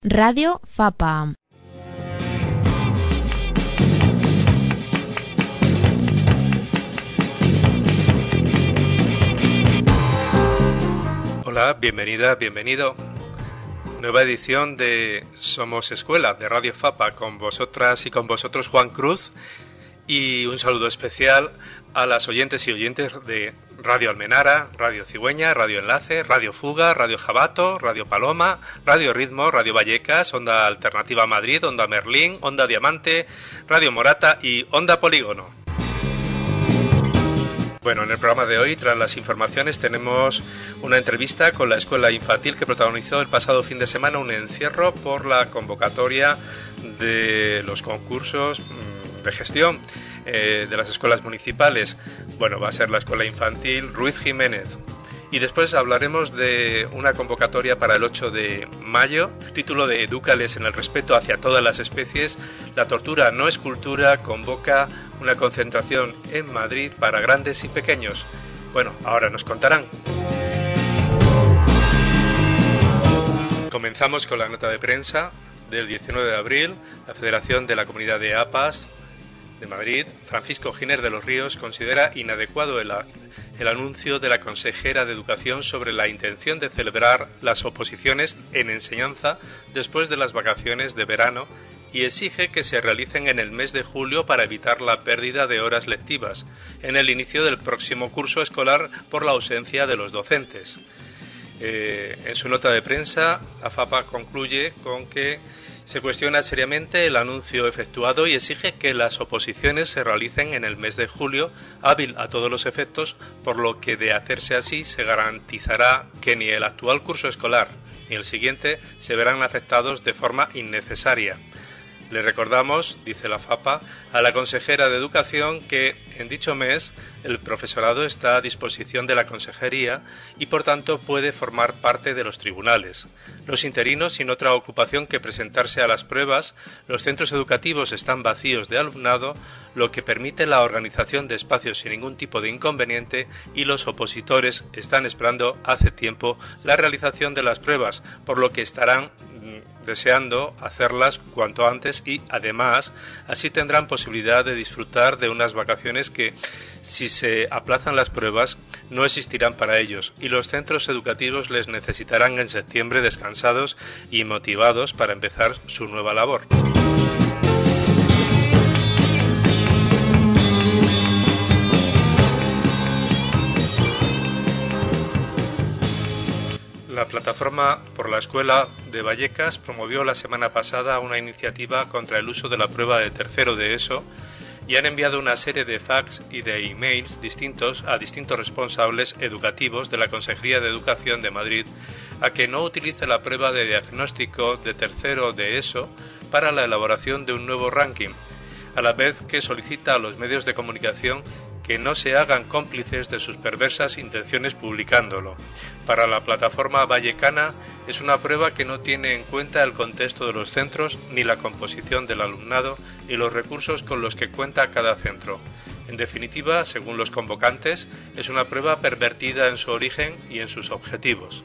Radio FAPA. Hola, bienvenida, bienvenido. Nueva edición de Somos Escuela, de Radio FAPA, con vosotras y con vosotros Juan Cruz. Y un saludo especial a las oyentes y oyentes de Radio Almenara, Radio Cigüeña, Radio Enlace, Radio Fuga, Radio Jabato, Radio Paloma, Radio Ritmo, Radio Vallecas, Onda Alternativa Madrid, Onda Merlín, Onda Diamante, Radio Morata y Onda Polígono. Bueno, en el programa de hoy, tras las informaciones, tenemos una entrevista con la escuela infantil que protagonizó el pasado fin de semana un encierro por la convocatoria de los concursos de gestión de las escuelas municipales. Bueno, va a ser la escuela infantil Ruiz Jiménez. Y después hablaremos de una convocatoria para el 8 de mayo, título de Edúcales en el respeto hacia todas las especies. La tortura no es cultura, convoca una concentración en Madrid para grandes y pequeños. Bueno, ahora nos contarán. Comenzamos con la nota de prensa del 19 de abril. La Federación de la Comunidad de APAS de Madrid, Francisco Giner de los Ríos, considera inadecuado el anuncio de la consejera de Educación sobre la intención de celebrar las oposiciones en enseñanza después de las vacaciones de verano y exige que se realicen en el mes de julio para evitar la pérdida de horas lectivas en el inicio del próximo curso escolar por la ausencia de los docentes. En su nota de prensa, la FAPA concluye con que se cuestiona seriamente el anuncio efectuado y exige que las oposiciones se realicen en el mes de julio, hábil a todos los efectos, por lo que de hacerse así se garantizará que ni el actual curso escolar ni el siguiente se verán afectados de forma innecesaria. Le recordamos, dice la FAPA, a la consejera de Educación que en dicho mes el profesorado está a disposición de la consejería y por tanto puede formar parte de los tribunales. Los interinos sin otra ocupación que presentarse a las pruebas, los centros educativos están vacíos de alumnado, lo que permite la organización de espacios sin ningún tipo de inconveniente y los opositores están esperando hace tiempo la realización de las pruebas, por lo que estarán deseando hacerlas cuanto antes y además así tendrán posibilidad de disfrutar de unas vacaciones que si se aplazan las pruebas no existirán para ellos y los centros educativos les necesitarán en septiembre descansados y motivados para empezar su nueva labor. La Plataforma por la Escuela de Vallecas promovió la semana pasada una iniciativa contra el uso de la prueba de tercero de ESO y han enviado una serie de fax y de emails distintos a distintos responsables educativos de la Consejería de Educación de Madrid a que no utilice la prueba de diagnóstico de tercero de ESO para la elaboración de un nuevo ranking, a la vez que solicita a los medios de comunicación que no se hagan cómplices de sus perversas intenciones publicándolo. Para la plataforma vallecana es una prueba que no tiene en cuenta el contexto de los centros ni la composición del alumnado y los recursos con los que cuenta cada centro. En definitiva, según los convocantes, es una prueba pervertida en su origen y en sus objetivos.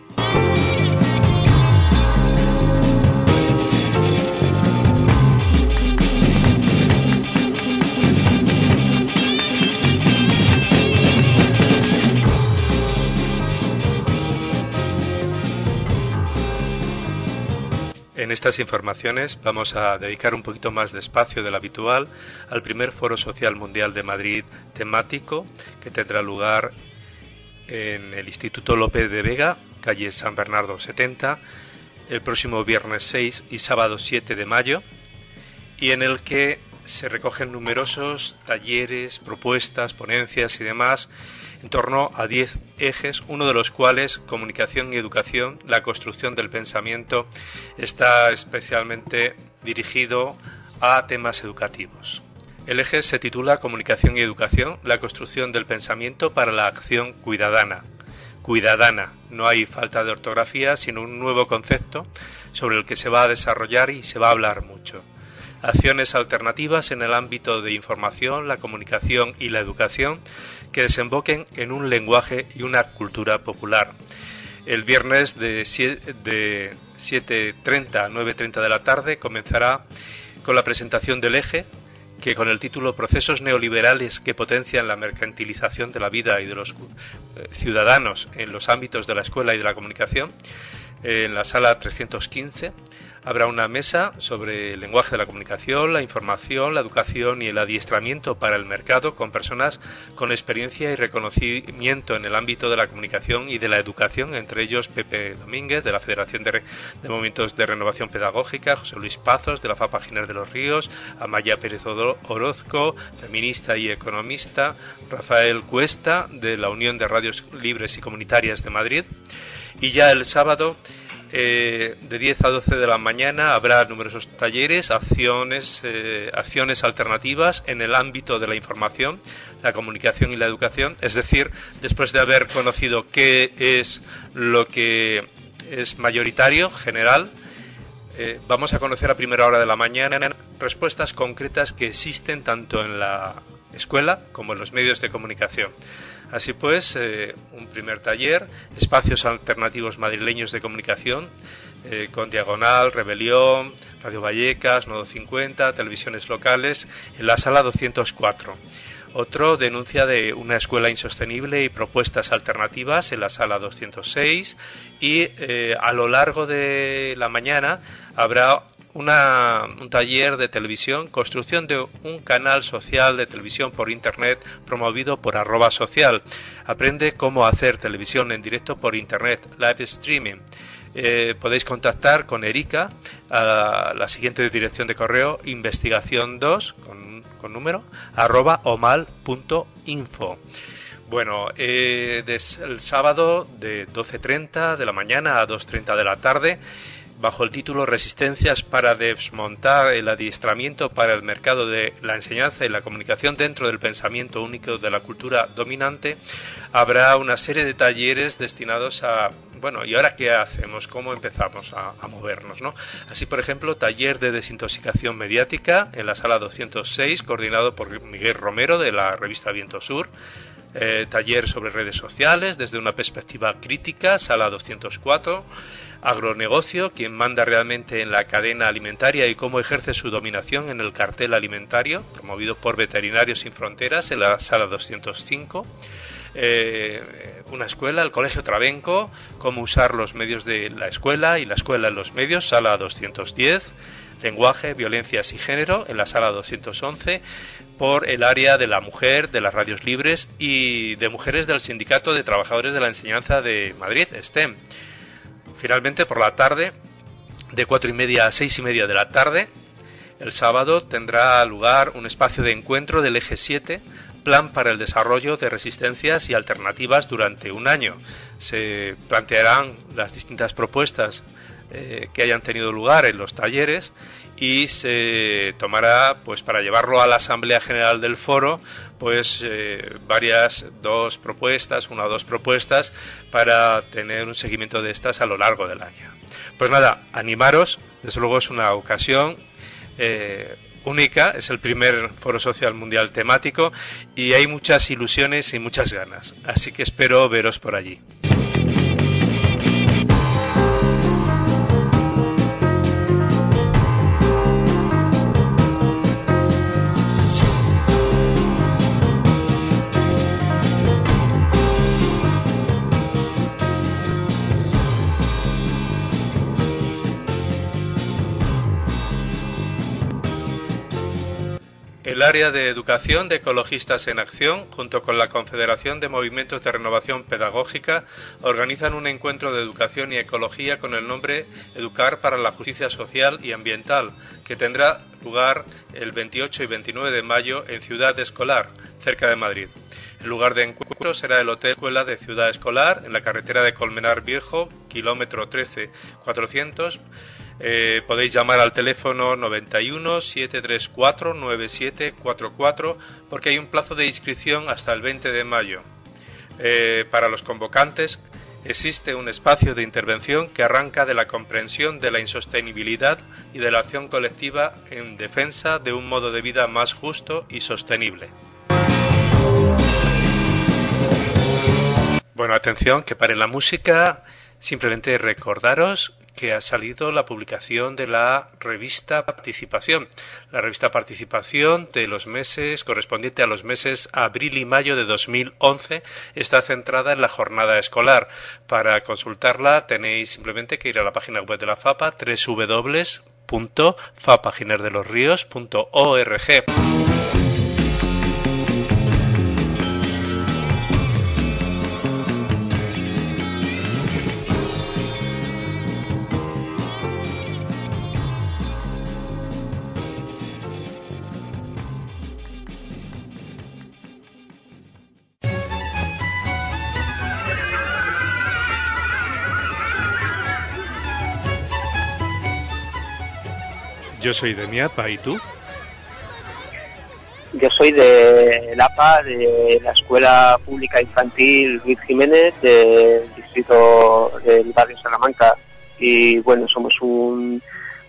En estas informaciones vamos a dedicar un poquito más de espacio del habitual al primer Foro Social Mundial de Madrid temático que tendrá lugar en el Instituto López de Vega, calle San Bernardo 70, el próximo viernes 6 y sábado 7 de mayo, y en el que se recogen numerosos talleres, propuestas, ponencias y demás en torno a 10 ejes, uno de los cuales, comunicación y educación, la construcción del pensamiento, está especialmente dirigido a temas educativos. El eje se titula Comunicación y educación, la construcción del pensamiento para la acción cuidadana. Cuidadana, no hay falta de ortografía, sino un nuevo concepto sobre el que se va a desarrollar y se va a hablar mucho. Acciones alternativas en el ámbito de información, la comunicación y la educación que desemboquen en un lenguaje y una cultura popular. El viernes de 7:30 a 9:30 de la tarde comenzará con la presentación del eje, que con el título Procesos neoliberales que potencian la mercantilización de la vida y de los ciudadanos en los ámbitos de la escuela y de la comunicación, en la sala 315 habrá una mesa sobre el lenguaje de la comunicación, la información, la educación y el adiestramiento para el mercado con personas con experiencia y reconocimiento en el ámbito de la comunicación y de la educación, entre ellos Pepe Domínguez de la Federación de Movimientos de Renovación Pedagógica, José Luis Pazos de la FAPA Giner de los Ríos, Amaya Pérez Orozco, feminista y economista, Rafael Cuesta de la Unión de Radios Libres y Comunitarias de Madrid. Y ya el sábado, de 10 a 12 de la mañana, habrá numerosos talleres, acciones alternativas en el ámbito de la información, la comunicación y la educación. Es decir, después de haber conocido qué es lo que es mayoritario, general, vamos a conocer a primera hora de la mañana respuestas concretas que existen tanto en la escuela como en los medios de comunicación. Así pues, un primer taller, espacios alternativos madrileños de comunicación, con Diagonal, Rebelión, Radio Vallecas, Nodo 50, televisiones locales, en la sala 204. Otro, denuncia de una escuela insostenible y propuestas alternativas, en la sala 206. Y a lo largo de la mañana habrá un taller de televisión, construcción de un canal social de televisión por internet promovido por @social. Aprende cómo hacer televisión en directo por internet, live streaming. Podéis contactar con Erika a la siguiente dirección de correo: investigación2 con número @omal.info. Bueno, el sábado de 12:30 de la mañana a 2:30 de la tarde, bajo el título Resistencias para desmontar el adiestramiento para el mercado de la enseñanza y la comunicación dentro del pensamiento único de la cultura dominante, habrá una serie de talleres destinados a, bueno, ¿y ahora qué hacemos? ¿Cómo empezamos a movernos, ¿no? Así, por ejemplo, taller de desintoxicación mediática en la sala 206, coordinado por Miguel Romero de la revista Viento Sur. Taller sobre redes sociales desde una perspectiva crítica, sala 204. Agronegocio, quien manda realmente en la cadena alimentaria y cómo ejerce su dominación en el cartel alimentario, promovido por Veterinarios Sin Fronteras, en la sala 205. Una escuela, el Colegio Trabenco, cómo usar los medios de la escuela y la escuela en los medios, sala 210. Lenguaje, violencias y género, en la sala 211, por el área de la mujer, de las radios libres y de mujeres del Sindicato de Trabajadores de la Enseñanza de Madrid, STEM. Finalmente, por la tarde, de 4:30 a 6:30 de la tarde, el sábado tendrá lugar un espacio de encuentro del Eje 7, Plan para el Desarrollo de Resistencias y Alternativas durante un año. Se plantearán las distintas propuestas que hayan tenido lugar en los talleres y se tomará, pues para llevarlo a la Asamblea General del Foro, pues una o dos propuestas para tener un seguimiento de estas a lo largo del año. Pues nada, animaros, desde luego es una ocasión única, es el primer Foro Social Mundial temático y hay muchas ilusiones y muchas ganas, así que espero veros por allí. El área de educación de Ecologistas en Acción, junto con la Confederación de Movimientos de Renovación Pedagógica, organizan un encuentro de educación y ecología con el nombre Educar para la Justicia Social y Ambiental, que tendrá lugar el 28 y 29 de mayo en Ciudad Escolar, cerca de Madrid. El lugar de encuentro será el Hotel Escuela de Ciudad Escolar, en la carretera de Colmenar Viejo, kilómetro 13,400. Podéis llamar al teléfono 91 734 9744 porque hay un plazo de inscripción hasta el 20 de mayo. Para los convocantes existe un espacio de intervención que arranca de la comprensión de la insostenibilidad y de la acción colectiva en defensa de un modo de vida más justo y sostenible. Bueno, atención, que pare la música. Simplemente recordaros que ha salido la publicación de la revista Participación. La revista Participación de los meses, correspondiente a los meses abril y mayo de 2011, está centrada en la jornada escolar. Para consultarla tenéis simplemente que ir a la página web de la FAPA, www.fapaginerdelosrios.org. Yo soy de MIAPA, ¿y tú? Yo soy de APA, de la Escuela Pública Infantil Luis Jiménez, del distrito del barrio Salamanca. Y bueno, somos un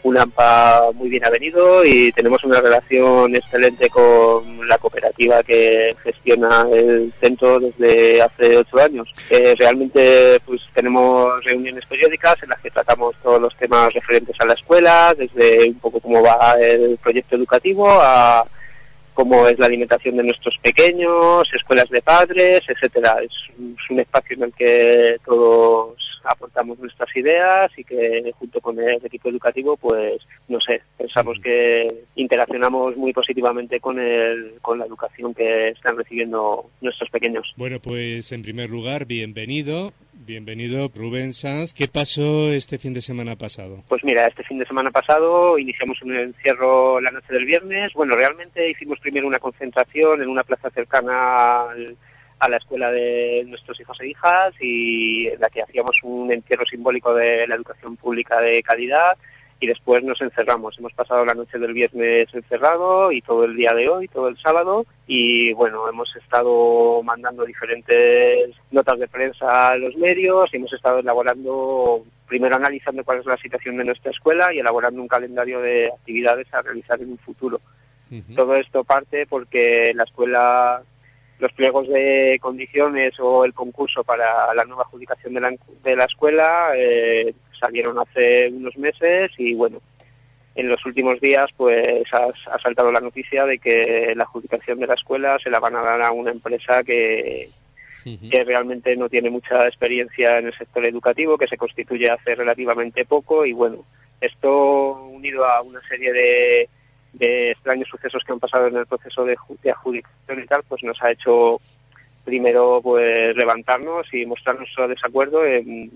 APA muy bien avenido y tenemos una relación excelente con la cooperativa que gestiona el centro desde hace 8 años. Realmente pues tenemos reuniones periódicas en las que tratamos todos los temas referentes a la escuela, desde un poco cómo va el proyecto educativo a cómo es la alimentación de nuestros pequeños, escuelas de padres, etcétera. Es un espacio en el que todos aportamos nuestras ideas y que junto con el equipo educativo, pues, no sé, pensamos que interaccionamos muy positivamente con la educación que están recibiendo nuestros pequeños. Bueno, pues en primer lugar, bienvenido Rubén Sanz. ¿Qué pasó este fin de semana pasado? Pues mira, este fin de semana pasado iniciamos un encierro la noche del viernes. Bueno, realmente hicimos primero una concentración en una plaza cercana a la escuela de nuestros hijos e hijas, y en la que hacíamos un encierro simbólico de la educación pública de calidad, y después nos encerramos. Hemos pasado la noche del viernes encerrado y todo el día de hoy, todo el sábado, y bueno, hemos estado mandando diferentes notas de prensa a los medios y hemos estado elaborando, primero analizando cuál es la situación de nuestra escuela y elaborando un calendario de actividades a realizar en un futuro. Uh-huh. Todo esto parte porque la escuela, los pliegos de condiciones o el concurso para la nueva adjudicación de la escuela salieron hace unos meses y bueno, en los últimos días pues ha saltado la noticia de que la adjudicación de la escuela se la van a dar a una empresa que realmente no tiene mucha experiencia en el sector educativo, que se constituye hace relativamente poco, y bueno, esto unido a una serie de extraños sucesos que han pasado en el proceso de adjudicación y tal, pues nos ha hecho primero pues levantarnos y mostrar nuestro desacuerdo en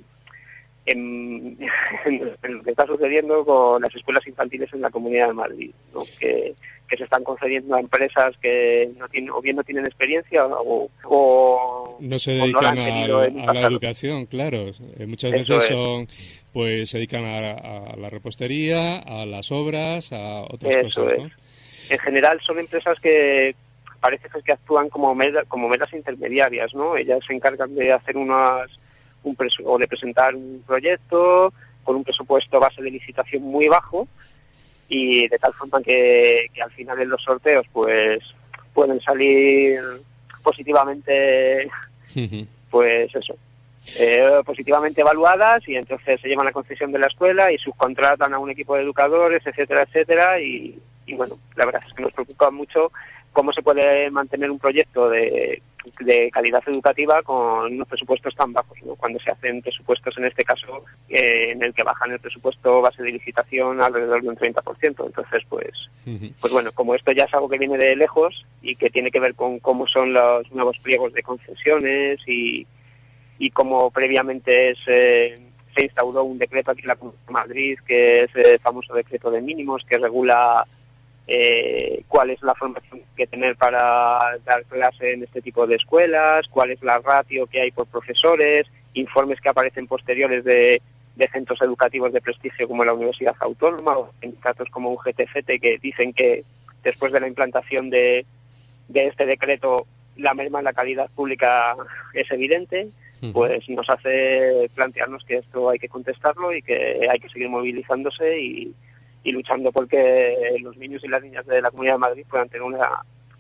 lo que está sucediendo con las escuelas infantiles en la Comunidad de Madrid, ¿no? Que se están concediendo a empresas que no tienen, o bien no tienen experiencia o no se dedican a la educación, claro. Muchas veces pues se dedican a la repostería, a las obras, a otras cosas, ¿no? En general son empresas que parece que actúan como meras intermediarias, ¿no? Ellas se encargan de hacer o de presentar un proyecto con un presupuesto base de licitación muy bajo, y de tal forma que al final en los sorteos pues pueden salir positivamente, pues eso, positivamente evaluadas, y entonces se llevan la concesión de la escuela y subcontratan a un equipo de educadores, etcétera, etcétera, y bueno, la verdad es que nos preocupa mucho cómo se puede mantener un proyecto de calidad educativa con unos presupuestos tan bajos, ¿no? Cuando se hacen presupuestos, en este caso, en el que bajan el presupuesto base de licitación alrededor de un 30%. Entonces, pues bueno, como esto ya es algo que viene de lejos y que tiene que ver con cómo son los nuevos pliegos de concesiones y cómo previamente se instauró un decreto aquí en la Comunidad de Madrid, que es el famoso decreto de mínimos, que regula cuál es la formación que hay que tener para dar clase en este tipo de escuelas, cuál es la ratio que hay por profesores, informes que aparecen posteriores de centros educativos de prestigio como la Universidad Autónoma o sindicatos como UGT-FT, que dicen que después de la implantación de este decreto la merma en la calidad pública es evidente. Pues nos hace plantearnos que esto hay que contestarlo y que hay que seguir movilizándose y luchando porque los niños y las niñas de la Comunidad de Madrid puedan tener una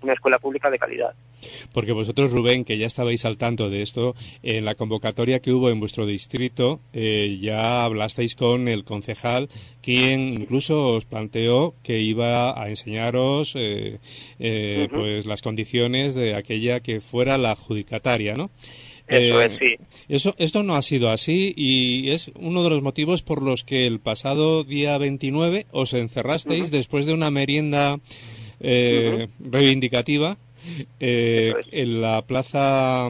una escuela pública de calidad. Porque vosotros, Rubén, que ya estabais al tanto de esto, en la convocatoria que hubo en vuestro distrito, ya hablasteis con el concejal, quien incluso os planteó que iba a enseñaros pues las condiciones de aquella que fuera la adjudicataria, ¿no? Eso es, sí. Esto no ha sido así y es uno de los motivos por los que el pasado día 29 os encerrasteis después de una merienda reivindicativa en la plaza...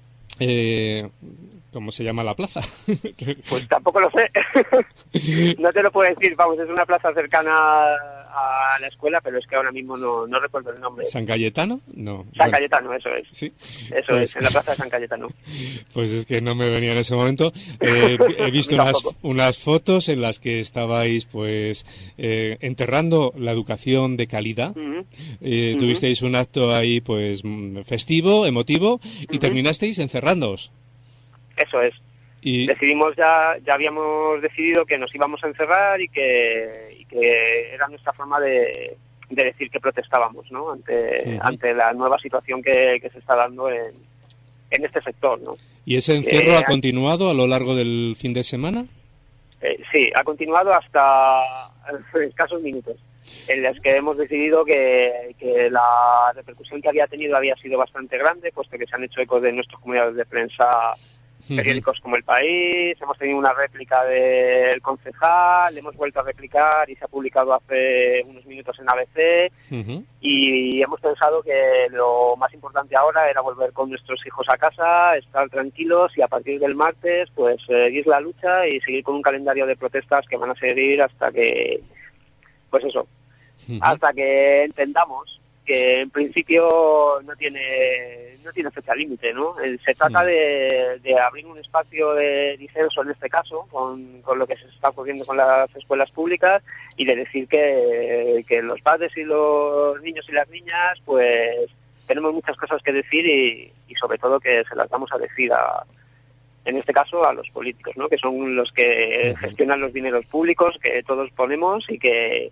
¿cómo se llama la plaza? Pues tampoco lo sé. No te lo puedo decir, vamos, es una plaza cercana a la escuela, pero es que ahora mismo no recuerdo el nombre. ¿San Cayetano? No. San Cayetano, eso es. Sí. Eso pues, es, en la plaza de San Cayetano. Pues es que no me venía en ese momento. He visto unas fotos en las que estabais pues enterrando la educación de calidad. Tuvisteis un acto ahí pues festivo, emotivo, y terminasteis encerrándoos. Eso es. Y decidimos ya habíamos decidido que nos íbamos a encerrar y que era nuestra forma de decir que protestábamos, ¿no? Ante la nueva situación que se está dando en este sector, ¿no? ¿Y ese encierro ha continuado a lo largo del fin de semana? Sí, ha continuado hasta escasos minutos, en los que hemos decidido que la repercusión que había tenido había sido bastante grande, puesto que se han hecho eco de nuestras comunidades de prensa, periódicos como El País, hemos tenido una réplica del concejal, hemos vuelto a replicar y se ha publicado hace unos minutos en ABC, y hemos pensado que lo más importante ahora era volver con nuestros hijos a casa, estar tranquilos y a partir del martes pues seguir la lucha y seguir con un calendario de protestas que van a seguir hasta que, pues eso, hasta que entendamos que en principio no tiene fecha límite, ¿no? Se trata de abrir un espacio de disenso en este caso con lo que se está ocurriendo con las escuelas públicas y de decir que los padres y los niños y las niñas pues tenemos muchas cosas que decir y sobre todo que se las vamos a decir en este caso a los políticos, ¿no? Que son los que gestionan los dineros públicos que todos ponemos y que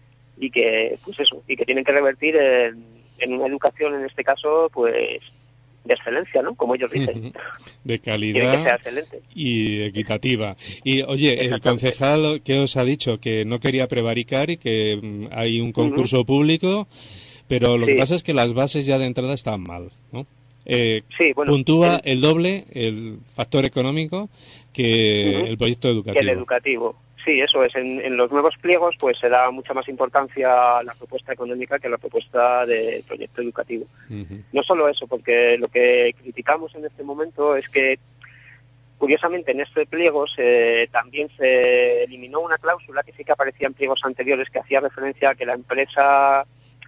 pues eso, y que tienen que revertir en una educación en este caso pues de excelencia, ¿no? Como ellos dicen. De calidad. Tiene que ser excelente. Y equitativa. Y oye, el concejal, ¿qué os ha dicho? Que no quería prevaricar y que hay un concurso público, pero lo que pasa es que las bases ya de entrada están mal, ¿no? Puntúa el doble el factor económico que el proyecto educativo. Que el educativo. Sí, eso es. En los nuevos pliegos pues se da mucha más importancia a la propuesta económica que a la propuesta de proyecto educativo. No solo eso, porque lo que criticamos en este momento es que, curiosamente, en este pliego también se eliminó una cláusula que sí que aparecía en pliegos anteriores que hacía referencia a que la empresa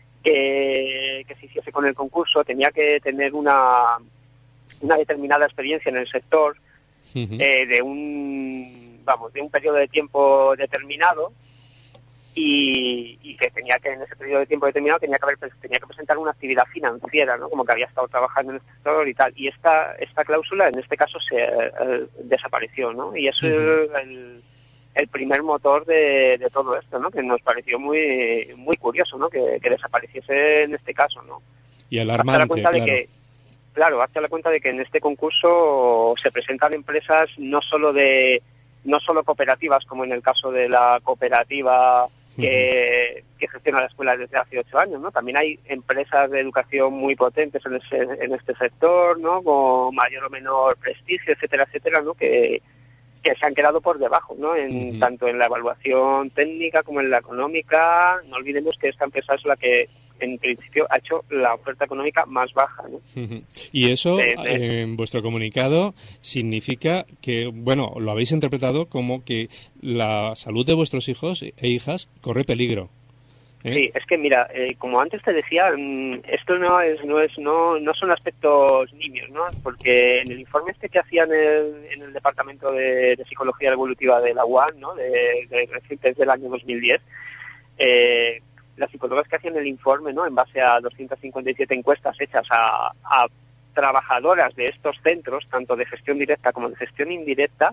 que se hiciese con el concurso tenía que tener una determinada experiencia en el sector de un periodo de tiempo determinado y que en ese periodo de tiempo determinado tenía que presentar una actividad financiera, ¿no? Como que había estado trabajando en este sector y tal. Y esta cláusula en este caso se desapareció, ¿no? Y eso es el primer motor de todo esto, ¿no? Que nos pareció muy muy curioso, ¿no? Que desapareciese en este caso, ¿no? Y alarmante, claro. Hazte la cuenta de que en este concurso se presentan empresas no solo cooperativas, como en el caso de la cooperativa que gestiona la escuela desde hace 8 años, ¿no? También hay empresas de educación muy potentes en este sector, ¿no? Con mayor o menor prestigio, etcétera, etcétera, ¿no? Que se han quedado por debajo, ¿no? Tanto en la evaluación técnica como en la económica. No olvidemos que esta empresa es la que en principio ha hecho la oferta económica más baja, ¿no? Y eso, en vuestro comunicado, significa que, bueno, lo habéis interpretado como que la salud de vuestros hijos e hijas corre peligro. Sí, es que mira, como antes te decía, esto no son aspectos nimios, ¿no? Porque en el informe que hacían en el Departamento de Psicología Evolutiva de la UAM, ¿no? Recientes del año 2010, las psicólogas que hacían el informe, ¿no? En base a 257 encuestas hechas a trabajadoras de estos centros, tanto de gestión directa como de gestión indirecta,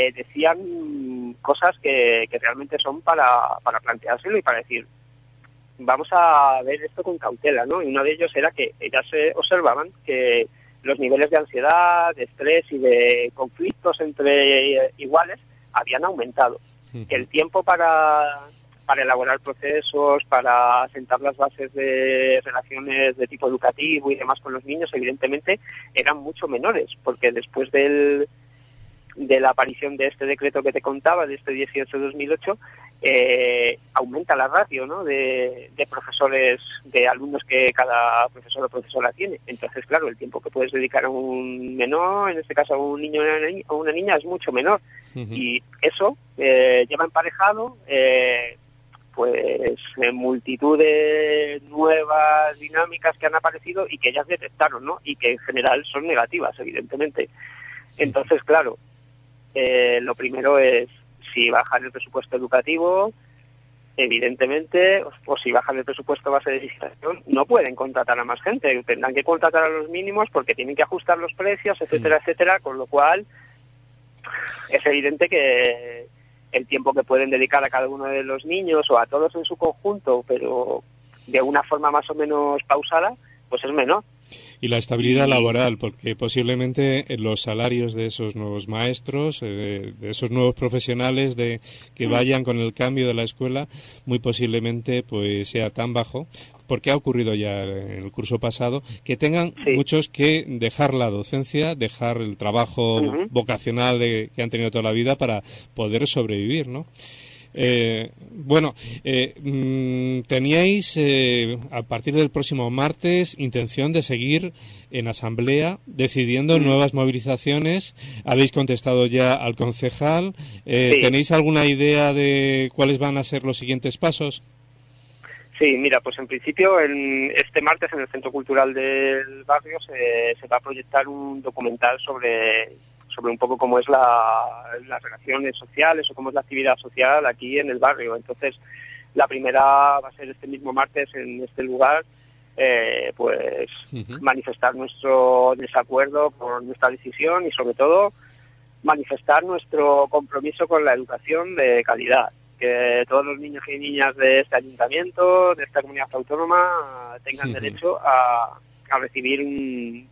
decían cosas que realmente son para planteárselo y para decir, vamos a ver esto con cautela, ¿no? Y uno de ellos era que ellas observaban que los niveles de ansiedad, de estrés y de conflictos entre iguales habían aumentado. Que el tiempo para elaborar procesos, para sentar las bases de relaciones de tipo educativo y demás con los niños, evidentemente eran mucho menores, porque después de la aparición de este decreto que te contaba, de este 18/2008, aumenta la ratio, ¿no?, de profesores, de alumnos que cada profesor o profesora tiene. Entonces, claro, el tiempo que puedes dedicar a un menor, en este caso a un niño o una niña, es mucho menor. Y eso lleva emparejado pues multitud de nuevas dinámicas que han aparecido y que ellas detectaron, ¿no? Y que en general son negativas, evidentemente. Entonces, claro, lo primero es, si bajan el presupuesto educativo, evidentemente, o si bajan el presupuesto base de licitación, no pueden contratar a más gente, tendrán que contratar a los mínimos porque tienen que ajustar los precios, etcétera, etcétera, con lo cual es evidente que el tiempo que pueden dedicar a cada uno de los niños o a todos en su conjunto, pero de una forma más o menos pausada, pues es menor. Y la estabilidad laboral, porque posiblemente los salarios de esos nuevos maestros, de esos nuevos profesionales que vayan con el cambio de la escuela, muy posiblemente pues sea tan bajo, porque ha ocurrido ya en el curso pasado, que tengan muchos que dejar la docencia, dejar el trabajo vocacional que han tenido toda la vida para poder sobrevivir, ¿no? Teníais a partir del próximo martes intención de seguir en asamblea decidiendo nuevas movilizaciones. ¿Habéis contestado ya al concejal? ¿Tenéis alguna idea de cuáles van a ser los siguientes pasos? Sí, mira, pues en principio este martes en el Centro Cultural del barrio se va a proyectar un documental sobre un poco cómo es las relaciones sociales o cómo es la actividad social aquí en el barrio. Entonces, la primera va a ser este mismo martes en este lugar, pues manifestar nuestro desacuerdo por nuestra decisión y sobre todo manifestar nuestro compromiso con la educación de calidad. Que todos los niños y niñas de este ayuntamiento, de esta comunidad autónoma, tengan derecho a recibir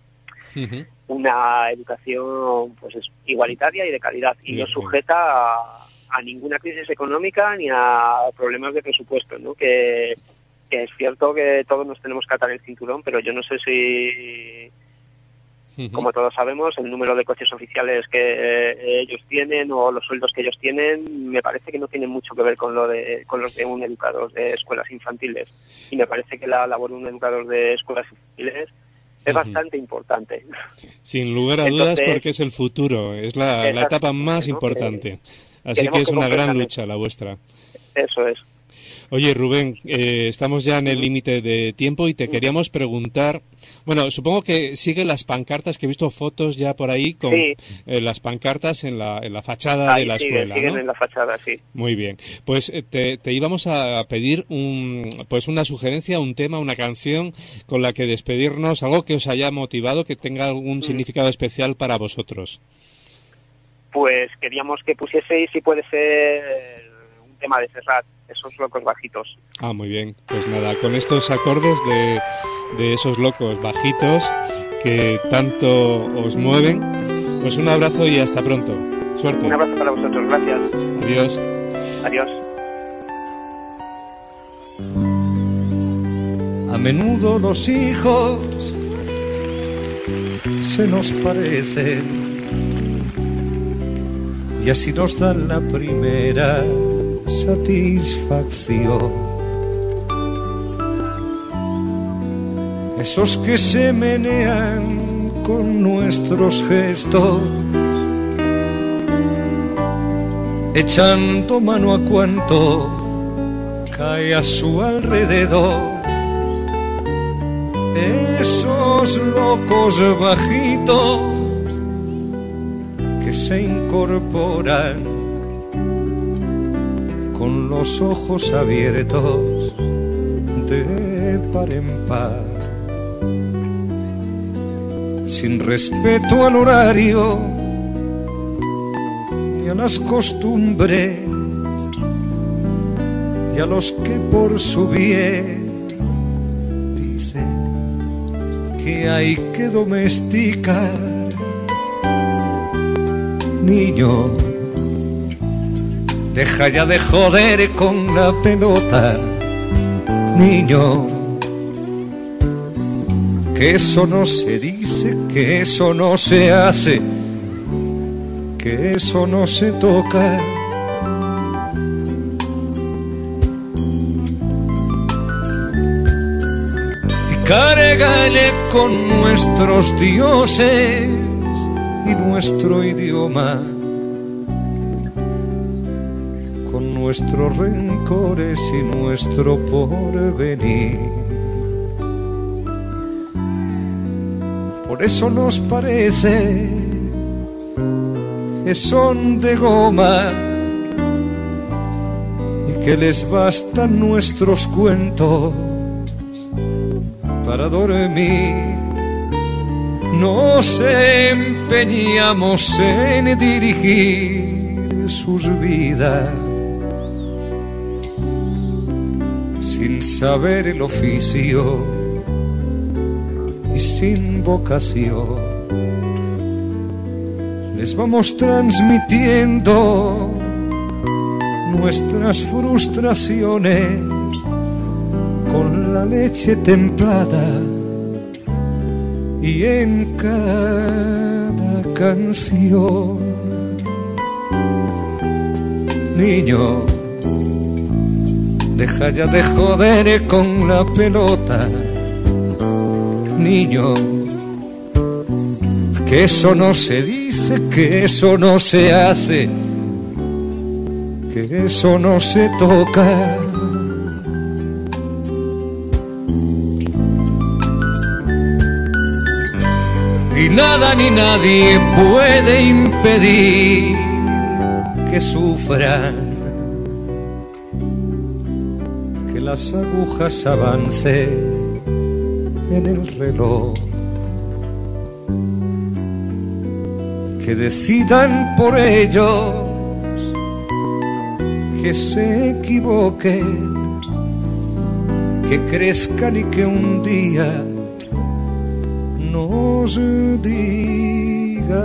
una educación pues igualitaria y de calidad y no sujeta a ninguna crisis económica ni a problemas de presupuesto, ¿no? Que es cierto que todos nos tenemos que atar el cinturón, pero yo no sé si, como todos sabemos, el número de coches oficiales que ellos tienen o los sueldos que ellos tienen, me parece que no tienen mucho que ver con los de un educador de escuelas infantiles. Y me parece que la labor de un educador de escuelas infantiles es bastante importante. Sin lugar a dudas, porque es el futuro, es la etapa más importante. Así que es una gran lucha la vuestra. Eso es. Oye, Rubén, estamos ya en el límite de tiempo y te queríamos preguntar, bueno, supongo que sigue las pancartas, que he visto fotos ya por ahí con las pancartas en la fachada de la escuela, siguen, ¿no? En la fachada, sí. Muy bien. Pues te íbamos a pedir una sugerencia, un tema, una canción con la que despedirnos, algo que os haya motivado, que tenga algún significado especial para vosotros. Pues queríamos que pusieseis, si puede ser, un tema de Serrat, Esos locos bajitos. Ah, muy bien. Pues nada, con estos acordes de esos locos bajitos que tanto os mueven, pues un abrazo y hasta pronto. Suerte. Un abrazo para vosotros, gracias. Adiós. Adiós. A menudo los hijos se nos parecen y así nos dan la primera satisfacción. Esos que se menean con nuestros gestos, echando mano a cuanto cae a su alrededor. Esos locos bajitos que se incorporan con los ojos abiertos de par en par, sin respeto al horario ni a las costumbres, y a los que por su bien dicen que hay que domesticar. Niño, deja ya de joder con la pelota. Niño, que eso no se dice, que eso no se hace, que eso no se toca. Y cárgale con nuestros dioses y nuestro idioma, con nuestros rencores y nuestro porvenir. Por eso nos parece que son de goma y que les bastan nuestros cuentos para dormir. Nos empeñamos en dirigir sus vidas sin saber el oficio y sin vocación. Les vamos transmitiendo nuestras frustraciones con la leche templada, y en cada canción. Niño, deja ya de joder con la pelota. Niño, que eso no se dice, que eso no se hace, que eso no se toca. Y nada ni nadie puede impedir que sufran, que las agujas avancen en el reloj, que decidan por ellos, que se equivoquen, que crezcan y que un día nos digan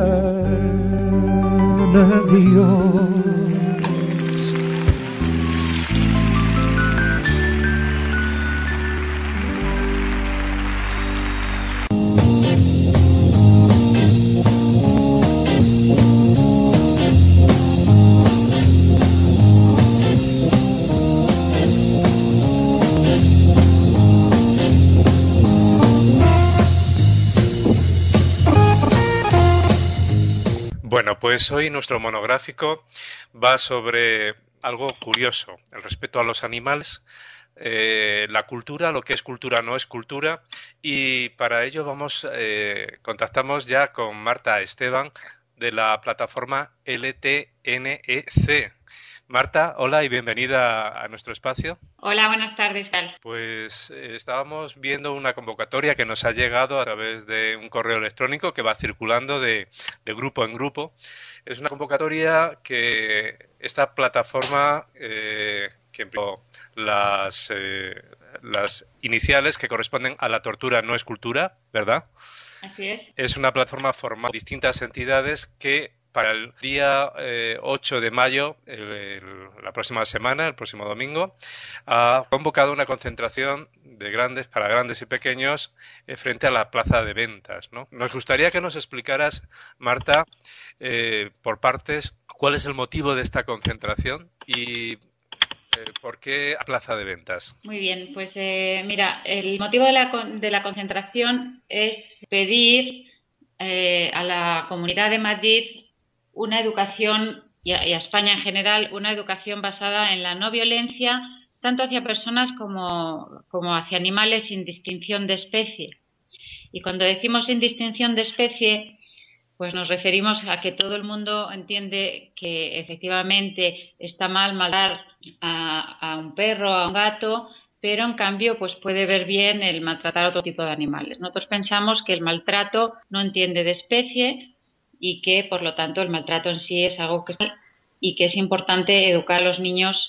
adiós. Bueno, pues hoy nuestro monográfico va sobre algo curioso, el respeto a los animales, la cultura, lo que es cultura no es cultura, y para ello contactamos ya con Marta Esteban de la plataforma LTNEC. Marta, hola y bienvenida a nuestro espacio. Hola, buenas tardes, Cal. Pues estábamos viendo una convocatoria que nos ha llegado a través de un correo electrónico que va circulando de grupo en grupo. Es una convocatoria que esta plataforma que empleó las iniciales que corresponden a la tortura no es cultura, ¿verdad? Así es. Es una plataforma formada por distintas entidades que para el día 8 de mayo, la próxima semana, el próximo domingo, ha convocado una concentración para grandes y pequeños frente a la plaza de ventas, ¿no? Nos gustaría que nos explicaras, Marta, por partes, cuál es el motivo de esta concentración y ¿por qué a plaza de ventas? Muy bien, pues mira, el motivo de la concentración es pedir a la Comunidad de Madrid una educación, y a España en general, una educación basada en la no violencia, tanto hacia personas como hacia animales, sin distinción de especie. Y cuando decimos sin distinción de especie, pues nos referimos a que todo el mundo entiende que efectivamente está mal maltratar a un perro, a un gato, pero en cambio pues puede ver bien el maltratar a otro tipo de animales. Nosotros pensamos que el maltrato no entiende de especie y que por lo tanto el maltrato en sí es algo que es importante educar a los niños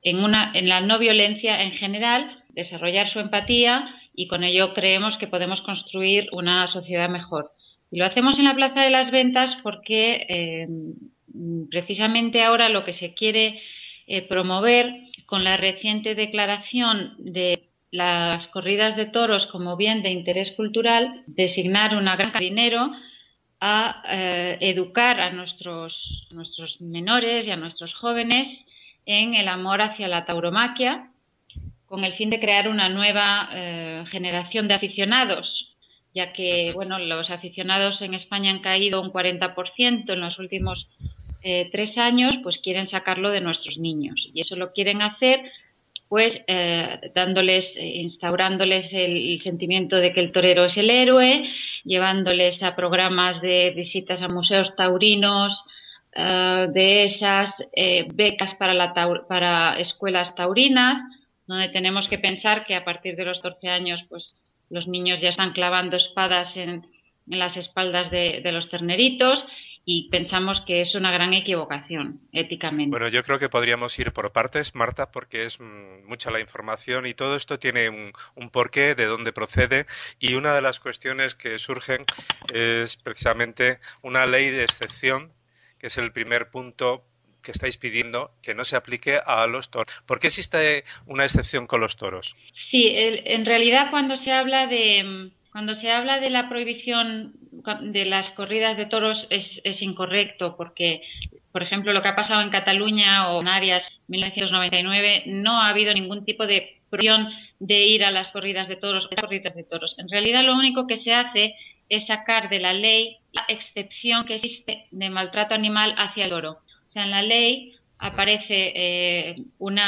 en la no violencia en general, desarrollar su empatía, y con ello creemos que podemos construir una sociedad mejor. Y lo hacemos en la Plaza de las Ventas porque precisamente ahora lo que se quiere promover con la reciente declaración de las corridas de toros como bien de interés cultural, designar una gran cantidad de dinero a educar a nuestros menores y a nuestros jóvenes en el amor hacia la tauromaquia, con el fin de crear una nueva generación de aficionados, ya que bueno, los aficionados en España han caído un 40% en los últimos 3 años, pues quieren sacarlo de nuestros niños, y eso lo quieren hacer pues instaurándoles el sentimiento de que el torero es el héroe, llevándoles a programas de visitas a museos taurinos, de esas becas para escuelas taurinas, donde tenemos que pensar que a partir de los 14 años pues los niños ya están clavando espadas en las espaldas de los terneritos, y pensamos que es una gran equivocación éticamente. Bueno, yo creo que podríamos ir por partes, Marta, porque es mucha la información y todo esto tiene un porqué, de dónde procede, y una de las cuestiones que surgen es precisamente una ley de excepción, que es el primer punto que estáis pidiendo que no se aplique a los toros. ¿Por qué existe una excepción con los toros? Sí, en realidad cuando se habla de la prohibición de las corridas de toros es incorrecto, porque, por ejemplo, lo que ha pasado en Cataluña o en Canarias en 1999, no ha habido ningún tipo de prohibición de ir a las corridas de toros. En realidad lo único que se hace es sacar de la ley la excepción que existe de maltrato animal hacia el toro. O sea, en la ley aparece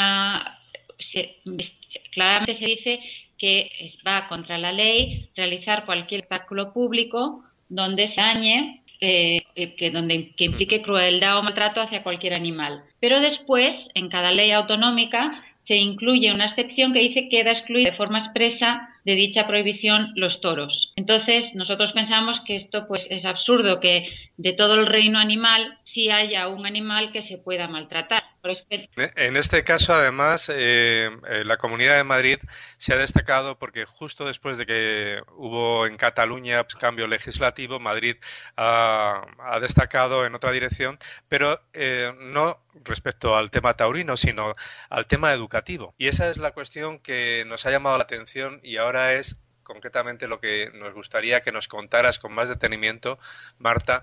claramente se dice que va contra la ley realizar cualquier espectáculo público donde se dañe, que implique crueldad o maltrato hacia cualquier animal. Pero después, en cada ley autonómica, se incluye una excepción que dice que queda excluida de forma expresa de dicha prohibición los toros. Entonces, nosotros pensamos que esto pues es absurdo, que de todo el reino animal sí haya un animal que se pueda maltratar. En este caso, además, la Comunidad de Madrid se ha destacado porque justo después de que hubo en Cataluña cambio legislativo, Madrid ha destacado en otra dirección, pero no respecto al tema taurino, sino al tema educativo. Y esa es la cuestión que nos ha llamado la atención, y ahora es concretamente lo que nos gustaría que nos contaras con más detenimiento, Marta,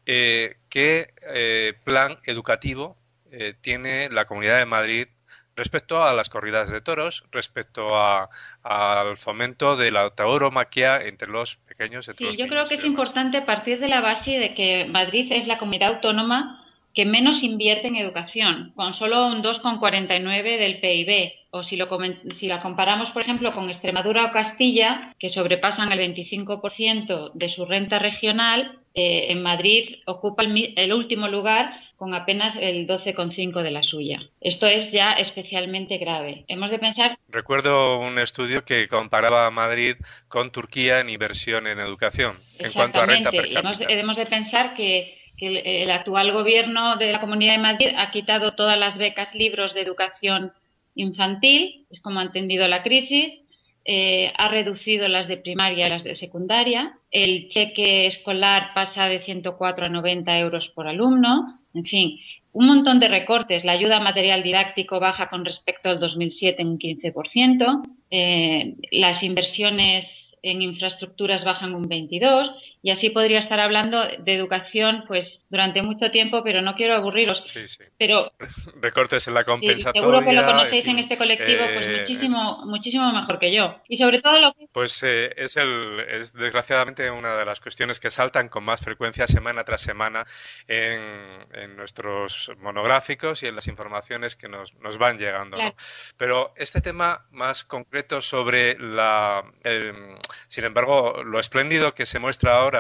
qué plan educativo tiene la Comunidad de Madrid respecto a las corridas de toros, respecto al fomento de la tauromaquia entre los pequeños. Sí, yo creo que es importante partir de la base de que Madrid es la comunidad autónoma que menos invierte en educación, con solo un 2,49 del PIB. O si la comparamos, por ejemplo, con Extremadura o Castilla, que sobrepasan el 25% de su renta regional, en Madrid ocupa el último lugar con apenas el 12,5 de la suya. Esto es ya especialmente grave. Hemos de pensar... Recuerdo un estudio que comparaba a Madrid con Turquía en inversión en educación, en cuanto a renta per cápita. Hemos de pensar que el actual gobierno de la Comunidad de Madrid ha quitado todas las becas libros de educación infantil, es como ha entendido la crisis, ha reducido las de primaria y las de secundaria, el cheque escolar pasa de 104 a 90 euros por alumno, en fin, un montón de recortes. La ayuda material didáctico baja con respecto al 2007 en un 15%, las inversiones en infraestructuras bajan un 22%, y así podría estar hablando de educación pues durante mucho tiempo, pero no quiero aburriros. Sí. Pero recortes en la compensatoria. Seguro que lo conocéis en este colectivo pues muchísimo mejor que yo. Y sobre todo lo que... Pues es desgraciadamente una de las cuestiones que saltan con más frecuencia semana tras semana en nuestros monográficos y en las informaciones que nos van llegando, Claro. ¿no? Pero este tema más concreto sobre sin embargo, lo espléndido que se muestra ahora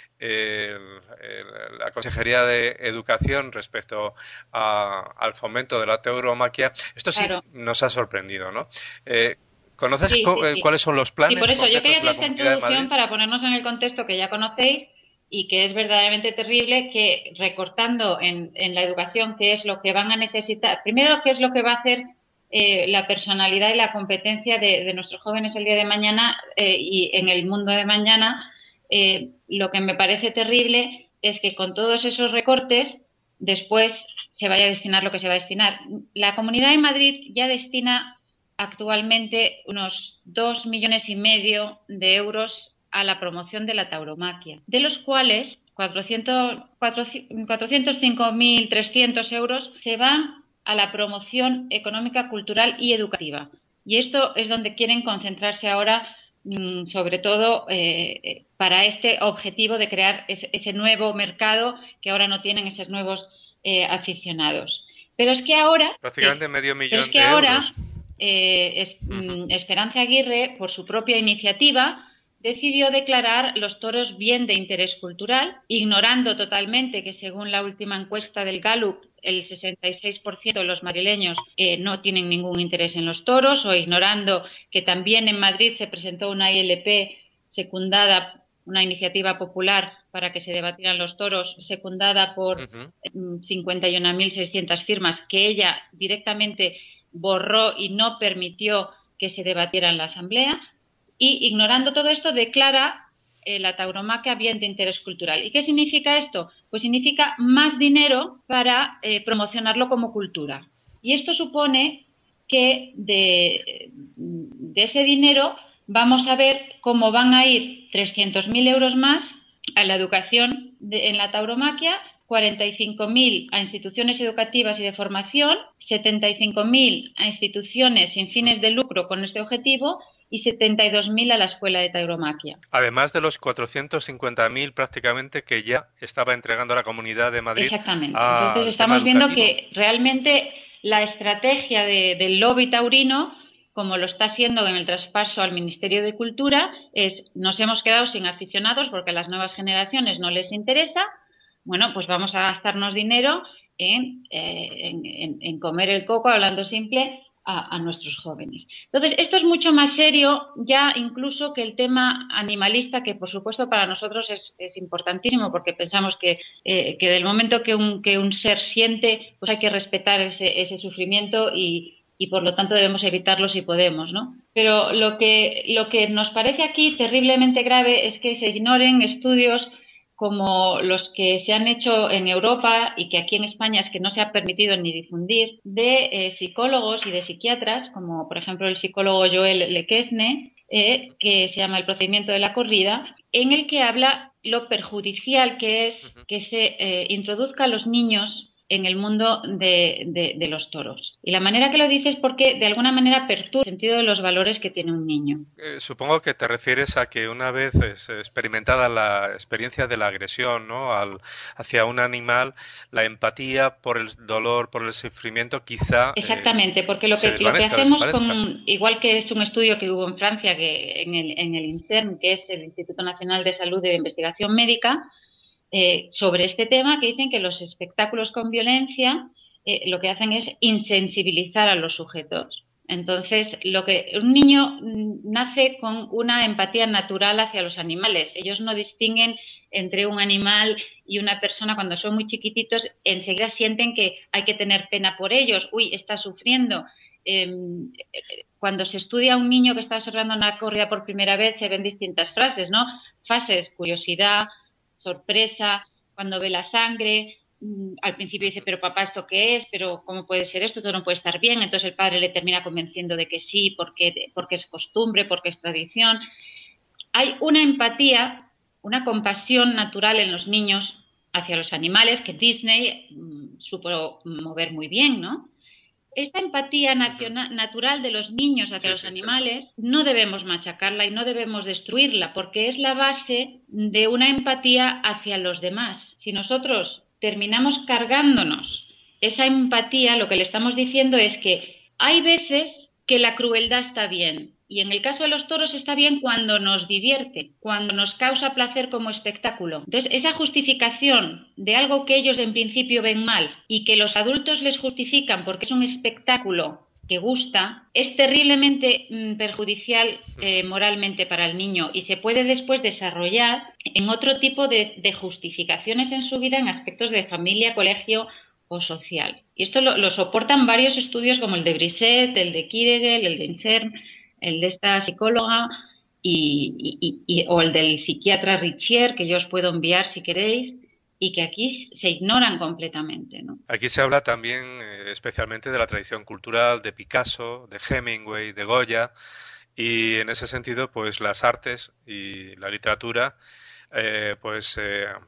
la Consejería de Educación respecto al fomento de la tauromaquia, esto sí Claro. nos ha sorprendido, ¿no? ¿Conoces Sí. cuáles son los planes Y por eso yo concretos quería de la hacer esta Comunidad de Madrid? introducción para ponernos en el contexto que ya conocéis y que es verdaderamente terrible, que recortando en la educación, qué es lo que van a necesitar. Primero, qué es lo que va a hacer la personalidad y la competencia de nuestros jóvenes el día de mañana y en el mundo de mañana. Lo que me parece terrible es que con todos esos recortes después se vaya a destinar lo que se va a destinar. La Comunidad de Madrid ya destina actualmente unos 2,5 millones de euros a la promoción de la tauromaquia, de los cuales 405.300 euros se van a la promoción económica, cultural y educativa. Y esto es donde quieren concentrarse ahora, sobre todo para este objetivo de crear ese nuevo mercado que ahora no tienen esos nuevos aficionados. Pero es que ahora... Prácticamente medio millón de euros. Esperanza Aguirre, por su propia iniciativa, decidió declarar los toros bien de interés cultural, ignorando totalmente que, según la última encuesta del Gallup, el 66% de los madrileños no tienen ningún interés en los toros, o ignorando que también en Madrid se presentó una ILP secundada, una iniciativa popular para que se debatieran los toros, secundada por 51.600 firmas, que ella directamente borró y no permitió que se debatiera en la Asamblea. Y ignorando todo esto, declara la tauromaquia bien de interés cultural. ¿Y qué significa esto? Pues significa más dinero para promocionarlo como cultura. Y esto supone que de ese dinero vamos a ver cómo van a ir 300.000 euros más a la educación en la tauromaquia, 45.000 a instituciones educativas y de formación, 75.000 a instituciones sin fines de lucro con este objetivo y 72.000 a la Escuela de Tauromaquia. Además de los 450.000 prácticamente que ya estaba entregando la Comunidad de Madrid. Exactamente. Entonces estamos viendo que realmente la estrategia del lobby taurino, como lo está haciendo en el traspaso al Ministerio de Cultura, es: nos hemos quedado sin aficionados porque a las nuevas generaciones no les interesa. Bueno, pues vamos a gastarnos dinero en comer el coco, hablando simple, a nuestros jóvenes. Entonces, esto es mucho más serio ya incluso que el tema animalista, que por supuesto para nosotros es importantísimo, porque pensamos que del momento que un ser siente, pues hay que respetar ese sufrimiento y por lo tanto debemos evitarlo si podemos, ¿no? Pero lo que nos parece aquí terriblemente grave es que se ignoren estudios como los que se han hecho en Europa y que aquí en España es que no se ha permitido ni difundir, de psicólogos y de psiquiatras, como por ejemplo el psicólogo Joel Lequesne, que se llama El procedimiento de la corrida, en el que habla lo perjudicial que es que se introduzca a los niños en el mundo de los toros. Y la manera que lo dice es porque de alguna manera perturba el sentido de los valores que tiene un niño. Supongo que te refieres a que una vez experimentada la experiencia de la agresión, ¿no?, hacia un animal, la empatía por el dolor, por el sufrimiento, quizá... Exactamente, porque lo que hacemos, igual que es un estudio que hubo en Francia, que en el INSERM, que es el Instituto Nacional de Salud y de Investigación Médica, sobre este tema, que dicen que los espectáculos con violencia lo que hacen es insensibilizar a los sujetos. Entonces, un niño nace con una empatía natural hacia los animales. Ellos no distinguen entre un animal y una persona. Cuando son muy chiquititos, enseguida sienten que hay que tener pena por ellos. Uy, está sufriendo. Cuando se estudia a un niño que está observando una corrida por primera vez, se ven distintas fases: curiosidad, sorpresa, cuando ve la sangre. Al principio dice: pero papá, ¿esto qué es? ¿Pero cómo puede ser esto? Esto no puede estar bien. Entonces el padre le termina convenciendo de que sí, porque es costumbre, porque es tradición. Hay una empatía, una compasión natural en los niños hacia los animales que Disney supo mover muy bien, ¿no? Esta empatía natural de los niños hacia los animales no debemos machacarla y no debemos destruirla, porque es la base de una empatía hacia los demás. Si nosotros terminamos cargándonos esa empatía, lo que le estamos diciendo es que hay veces que la crueldad está bien. Y en el caso de los toros está bien cuando nos divierte, cuando nos causa placer como espectáculo. Entonces, esa justificación de algo que ellos en principio ven mal y que los adultos les justifican porque es un espectáculo que gusta, es terriblemente perjudicial moralmente para el niño, y se puede después desarrollar en otro tipo de justificaciones en su vida, en aspectos de familia, colegio o social. Y esto lo soportan varios estudios como el de Brisset, el de Kregel, el de Infern, el de esta psicóloga o el del psiquiatra Richier, que yo os puedo enviar si queréis, y que aquí se ignoran completamente, ¿no? Aquí se habla también especialmente de la tradición cultural de Picasso, de Hemingway, de Goya, y en ese sentido, pues las artes y la literatura, pues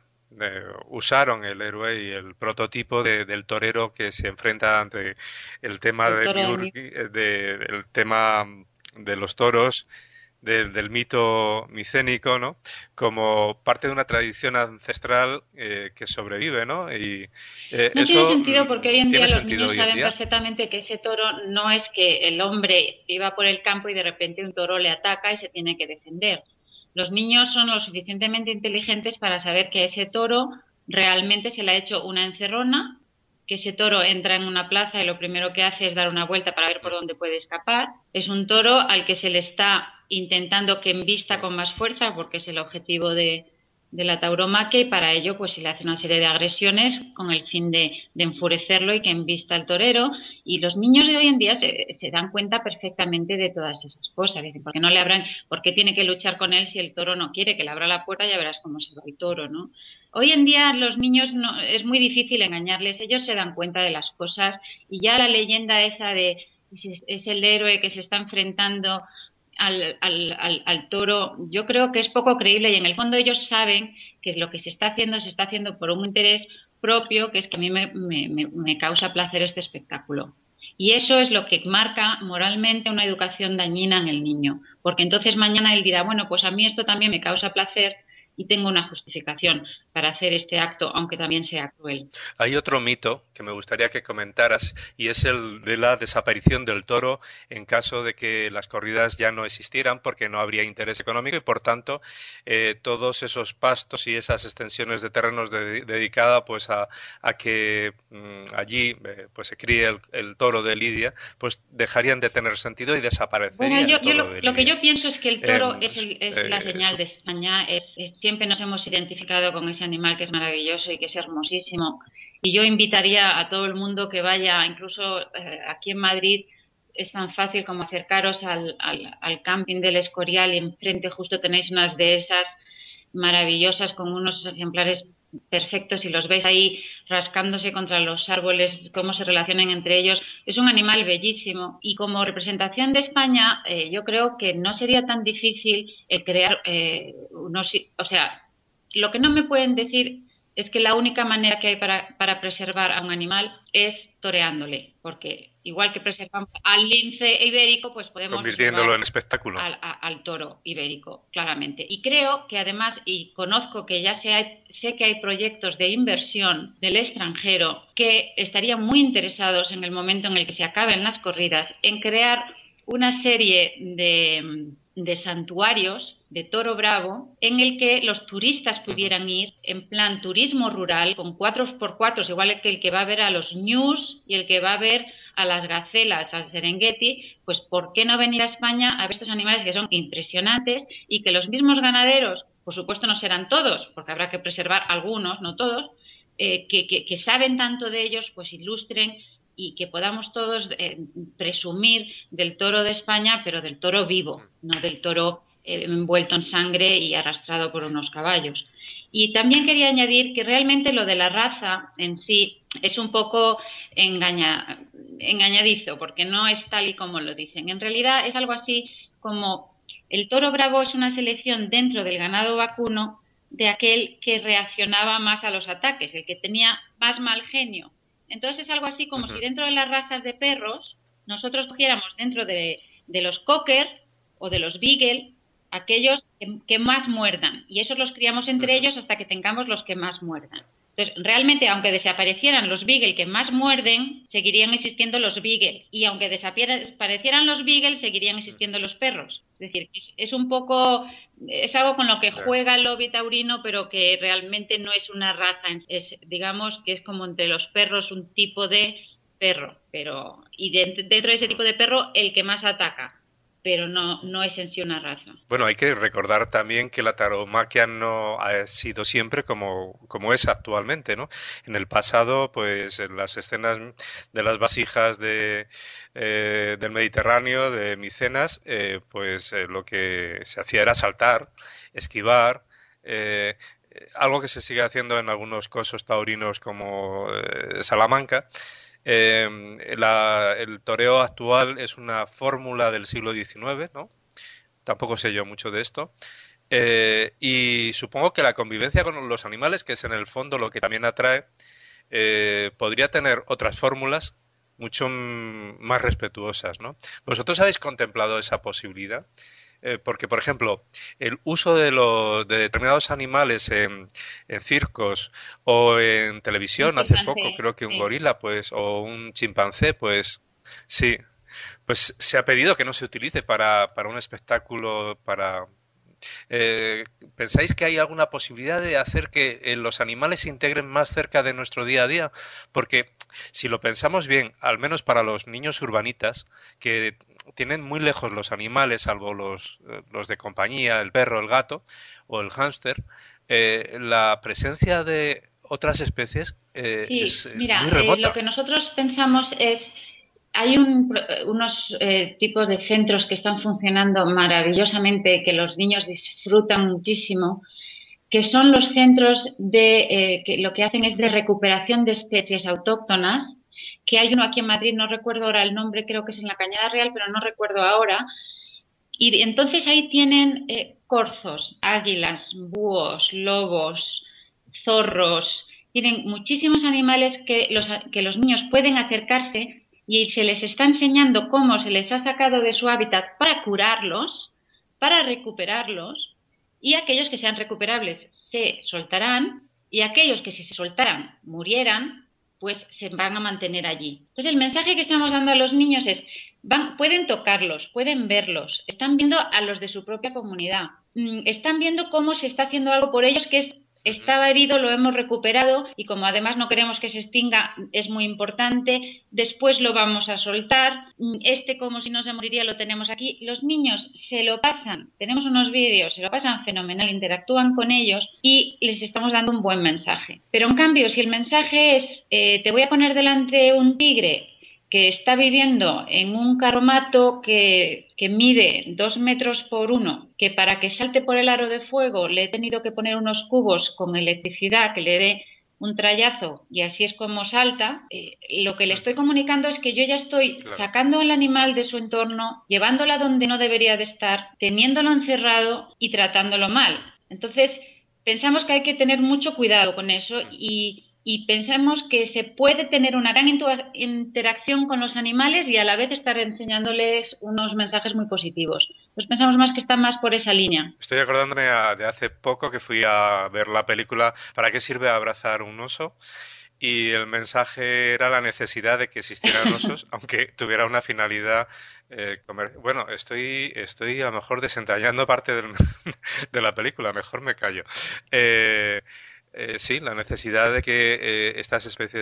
usaron el héroe y el prototipo del torero que se enfrenta ante el tema El de toro de el tema de los toros del mito micénico, ¿no? Como parte de una tradición ancestral que sobrevive, ¿no? Y No tiene eso sentido porque hoy en tiene día los sentido niños hoy en saben día. perfectamente que ese toro no es que el hombre iba por el campo y de repente un toro le ataca y se tiene que defender. Los niños son lo suficientemente inteligentes para saber que ese toro realmente se le ha hecho una encerrona, que ese toro entra en una plaza y lo primero que hace es dar una vuelta para ver por dónde puede escapar. Es un toro al que se le está intentando que embista con más fuerza porque es el objetivo de la tauromaquia, y para ello pues se le hace una serie de agresiones con el fin de enfurecerlo y que embista al torero, y los niños de hoy en día se dan cuenta perfectamente de todas esas cosas. Dicen, ¿por qué no le abran? ¿Por qué tiene que luchar con él si el toro no quiere? Que le abra la puerta y ya verás cómo se va el toro, ¿no? Hoy en día los niños no, es muy difícil engañarles, ellos se dan cuenta de las cosas, y ya la leyenda esa de es el héroe que se está enfrentando al toro, yo creo que es poco creíble, y en el fondo ellos saben que lo que se está haciendo por un interés propio, que es que a mí me causa placer este espectáculo. Y eso es lo que marca moralmente una educación dañina en el niño, porque entonces mañana él dirá, bueno, pues a mí esto también me causa placer y tengo una justificación para hacer este acto, aunque también sea cruel. Hay otro mito que me gustaría que comentaras y es el de la desaparición del toro en caso de que las corridas ya no existieran porque no habría interés económico y por tanto todos esos pastos y esas extensiones de terrenos dedicada pues a que allí pues se críe el toro de Lidia pues dejarían de tener sentido y Bueno, desaparecería el toro de lo que Lidia. yo pienso es que el toro es la señal Su- de España. Siempre nos hemos identificado con ese animal que es maravilloso y que es hermosísimo. Y yo invitaría a todo el mundo que vaya, incluso aquí en Madrid es tan fácil como acercaros al camping del Escorial, y enfrente justo tenéis unas dehesas maravillosas con unos ejemplares perfectos, y los veis ahí rascándose contra los árboles, cómo se relacionan entre ellos. Es un animal bellísimo, y como representación de España yo creo que no sería tan difícil crear o sea, lo que no me pueden decir es que la única manera que hay para preservar a un animal es toreándole, porque igual que preservamos al lince ibérico, pues podemos Convirtiéndolo preservar en espectáculo. al toro ibérico, claramente. Y creo que además, y conozco que ya sé que hay proyectos de inversión del extranjero que estarían muy interesados en el momento en el que se acaben las corridas en crear una serie de santuarios de toro bravo en el que los turistas pudieran ir en plan turismo rural con 4x4, igual que el que va a ver a los ñus y el que va a ver a las gacelas, al Serengeti. Pues ¿por qué no venir a España a ver estos animales que son impresionantes y que los mismos ganaderos, por supuesto no serán todos, porque habrá que preservar algunos, no todos, que saben tanto de ellos, pues ilustren, y que podamos todos presumir del toro de España, pero del toro vivo, no del toro envuelto en sangre y arrastrado por unos caballos. Y también quería añadir que realmente lo de la raza en sí es un poco engañadizo, porque no es tal y como lo dicen. En realidad es algo así como el toro bravo es una selección dentro del ganado vacuno de aquel que reaccionaba más a los ataques, el que tenía más mal genio. Entonces es algo así como si dentro de las razas de perros nosotros cogiéramos dentro de los cocker o de los beagle aquellos que más muerdan, y esos los criamos entre ellos hasta que tengamos los que más muerdan. Entonces, realmente, aunque desaparecieran los beagle que más muerden, seguirían existiendo los beagle, y aunque desaparecieran los beagle, seguirían existiendo los perros. Es decir, es un poco, es algo con lo que juega el lobby taurino, pero que realmente no es una raza, digamos que es como entre los perros un tipo de perro, y dentro de ese tipo de perro el que más ataca, pero no es en sí una raza. Bueno, hay que recordar también que la tauromaquia no ha sido siempre como es actualmente, ¿no? En el pasado, pues en las escenas de las vasijas del Mediterráneo, de Micenas, lo que se hacía era saltar, esquivar, algo que se sigue haciendo en algunos cosos taurinos como Salamanca. El toreo actual es una fórmula del siglo XIX, ¿no? Tampoco sé yo mucho de esto. Y supongo que la convivencia con los animales, que es en el fondo lo que también atrae, podría tener otras fórmulas mucho más respetuosas, ¿no? ¿Vosotros habéis contemplado esa posibilidad? Porque, por ejemplo, el uso de determinados animales en circos o en Un televisión, hace poco chimpancé, creo que un sí. gorila, pues, o un chimpancé, pues, sí, pues se ha pedido que no se utilice para un espectáculo, eh, ¿pensáis que hay alguna posibilidad de hacer que los animales se integren más cerca de nuestro día a día? Porque si lo pensamos bien, al menos para los niños urbanitas, que tienen muy lejos los animales, salvo los de compañía, el perro, el gato o el hámster, la presencia de otras especies Sí, es muy mira, lo remota. que nosotros pensamos es, hay unos tipos de centros que están funcionando maravillosamente, que los niños disfrutan muchísimo, que son los centros que lo que hacen es de recuperación de especies autóctonas, que hay uno aquí en Madrid, no recuerdo ahora el nombre, creo que es en la Cañada Real, pero no recuerdo ahora, y entonces ahí tienen corzos, águilas, búhos, lobos, zorros, tienen muchísimos animales que los niños pueden acercarse y se les está enseñando cómo se les ha sacado de su hábitat para curarlos, para recuperarlos, y aquellos que sean recuperables se soltarán, y aquellos que si se soltaran murieran, pues se van a mantener allí. Entonces el mensaje que estamos dando a los niños es, pueden tocarlos, pueden verlos, están viendo a los de su propia comunidad, están viendo cómo se está haciendo algo por ellos que estaba herido, lo hemos recuperado y como además no queremos que se extinga, es muy importante, después lo vamos a soltar, como si no se moriría lo tenemos aquí. Los niños se lo pasan, tenemos unos vídeos, se lo pasan fenomenal, interactúan con ellos y les estamos dando un buen mensaje. Pero en cambio, si el mensaje es, te voy a poner delante un tigre que está viviendo en un carromato que mide 2 metros por 1, que para que salte por el aro de fuego le he tenido que poner unos cubos con electricidad que le dé un trayazo y así es como salta, lo que le estoy comunicando es que yo ya estoy Claro. sacando al animal de su entorno, llevándola donde no debería de estar, teniéndolo encerrado y tratándolo mal. Entonces, pensamos que hay que tener mucho cuidado con eso y pensamos que se puede tener una gran interacción con los animales y a la vez estar enseñándoles unos mensajes muy positivos. Pues pensamos más que está más por esa línea. Estoy acordándome de hace poco que fui a ver la película ¿Para qué sirve abrazar un oso? Y el mensaje era la necesidad de que existieran osos, aunque tuviera una finalidad Bueno, estoy a lo mejor desentrañando parte de la película, mejor me callo. Eh, sí, la necesidad de que estas especies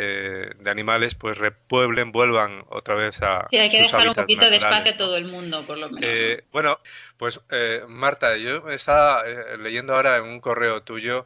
de animales pues repueblen, vuelvan otra vez a Sí, hay que sus dejar un hábitats poquito de espacio naturales, a ¿no? todo el mundo, por lo menos, ¿no? Bueno, pues Marta, yo estaba leyendo ahora en un correo tuyo